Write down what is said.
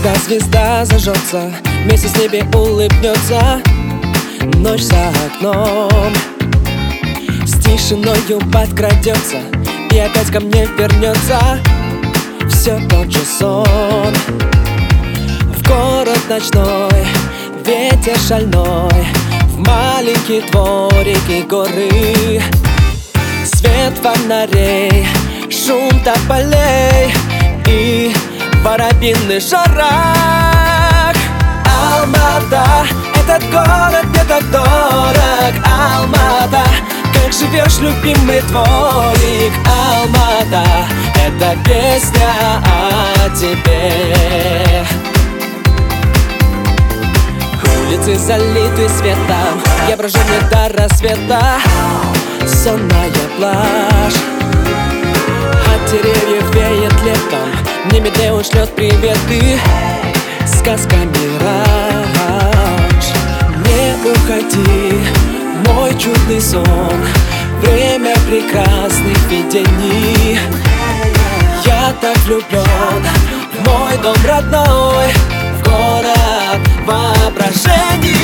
Когда звезда зажжется, месяц небе улыбнется. Ночь за окном с тишиною подкрадется и опять ко мне вернется все тот же сон. В город ночной, ветер шальной, в маленький дворик и горы. Свет фонарей, шум тополей и воробьиный шорох. Алмата, этот город мне так дорог. Алмата, как живешь, любимый дворик. Алмата, это песня о тебе. Улицы залиты светом, я брожу не до рассвета. Сонная плажь, от деревьев веет летом, мне Медео шлет приветы. Сказка мираж, не уходи, мой чудный сон, время прекрасных видений. Я так влюблен в мой дом родной, в город воображений.